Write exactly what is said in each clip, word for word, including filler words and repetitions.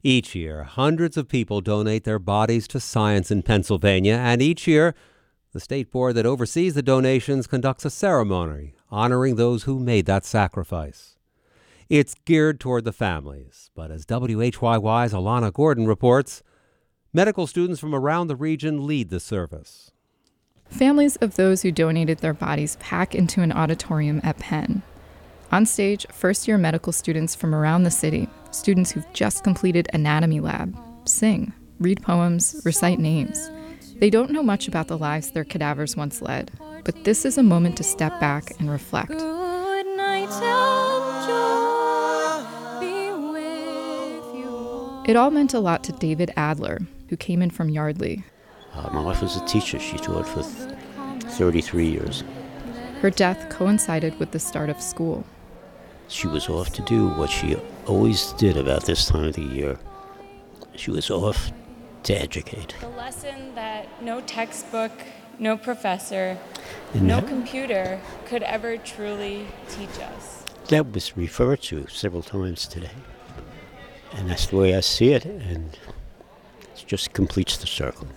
Each year, hundreds of people donate their bodies to science in Pennsylvania, and each year, the state board that oversees the donations conducts a ceremony honoring those who made that sacrifice. It's geared toward the families, but as W H Y Y's Alana Gordon reports, medical students from around the region lead the service. Families of those who donated their bodies pack into an auditorium at Penn. On stage, first-year medical students from around the city, students who've just completed anatomy lab, sing, read poems, recite names. They don't know much about the lives their cadavers once led, but this is a moment to step back and reflect. Good night and joy be with you. It all meant a lot to David Adler, who came in from Yardley. Uh, my wife was a teacher. She taught for thirty-three years. Her death coincided with the start of school. She was off to do what she always did about this time of the year. She was off to educate. The lesson that no textbook, no professor, And no that, computer could ever truly teach us. that was referred to several times today. And that's the way I see it, and it just completes the circle.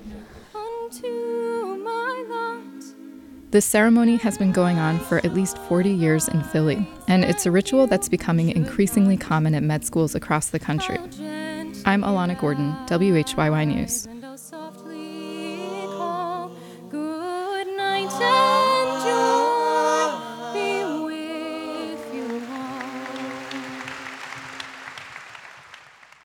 Unto my lot. This ceremony has been going on for at least forty years in Philly, and it's a ritual that's becoming increasingly common at med schools across the country. I'm Alana Gordon, W H Y Y News. And how softly